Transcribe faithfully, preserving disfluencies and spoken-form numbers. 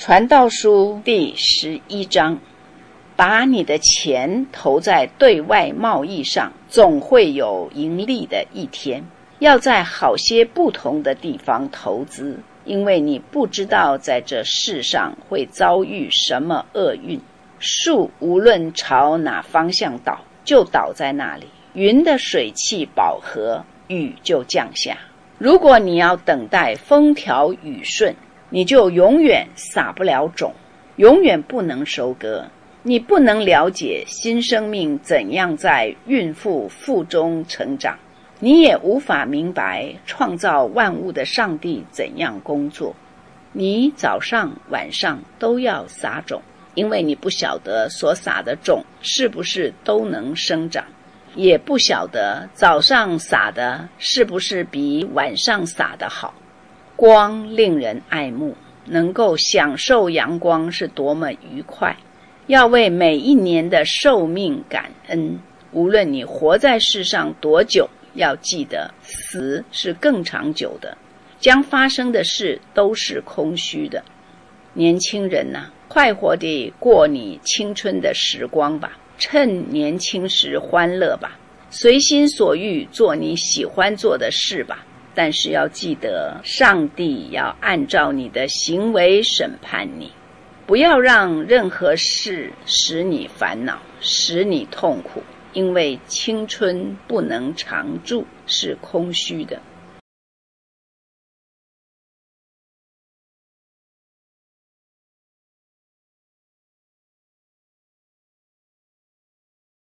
传道书第十一章，把你的钱投在对外贸易上，总会有盈利的一天。要在好些不同的地方投资，因为你不知道在这世上会遭遇什么厄运。树无论朝哪方向倒，就倒在那里。云的水汽饱和，雨就降下。如果你要等待风调雨顺，你就永远撒不了种，永远不能收割。你不能了解新生命怎样在孕妇腹中成长，你也无法明白创造万物的上帝怎样工作。你早上晚上都要撒种，因为你不晓得所撒的种是不是都能生长，也不晓得早上撒的是不是比晚上撒的好。光令人爱慕，能够享受阳光是多么愉快。要为每一年的寿命感恩，无论你活在世上多久，要记得死是更长久的，将发生的事都是空虚的。年轻人啊，快活地过你青春的时光吧，趁年轻时欢乐吧，随心所欲做你喜欢做的事吧。但是要记得，上帝要按照你的行为审判你。不要让任何事使你烦恼，使你痛苦，因为青春不能常驻，是空虚的。